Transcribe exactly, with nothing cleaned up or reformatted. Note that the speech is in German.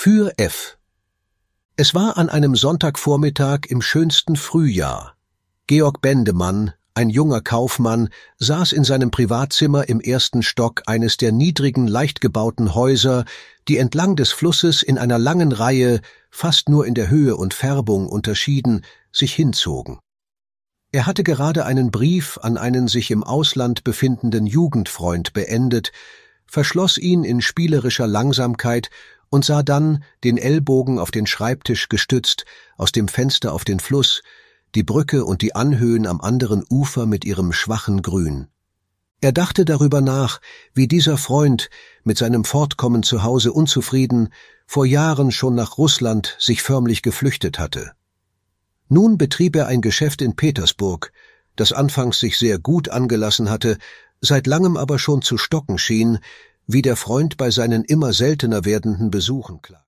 Für F. Es war an einem Sonntagvormittag im schönsten Frühjahr. Georg Bendemann, ein junger Kaufmann, saß in seinem Privatzimmer im ersten Stock eines der niedrigen, leicht gebauten Häuser, die entlang des Flusses in einer langen Reihe, fast nur in der Höhe und Färbung unterschieden, sich hinzogen. Er hatte gerade einen Brief an einen sich im Ausland befindenden Jugendfreund beendet, verschloss ihn in spielerischer Langsamkeit und sah dann, den Ellbogen auf den Schreibtisch gestützt, aus dem Fenster auf den Fluss, die Brücke und die Anhöhen am anderen Ufer mit ihrem schwachen Grün. Er dachte darüber nach, wie dieser Freund, mit seinem Fortkommen zu Hause unzufrieden, vor Jahren schon nach Russland sich förmlich geflüchtet hatte. Nun betrieb er ein Geschäft in Petersburg, das anfangs sich sehr gut angelassen hatte, seit langem aber schon zu stocken schien, wie der Freund bei seinen immer seltener werdenden Besuchen klagte.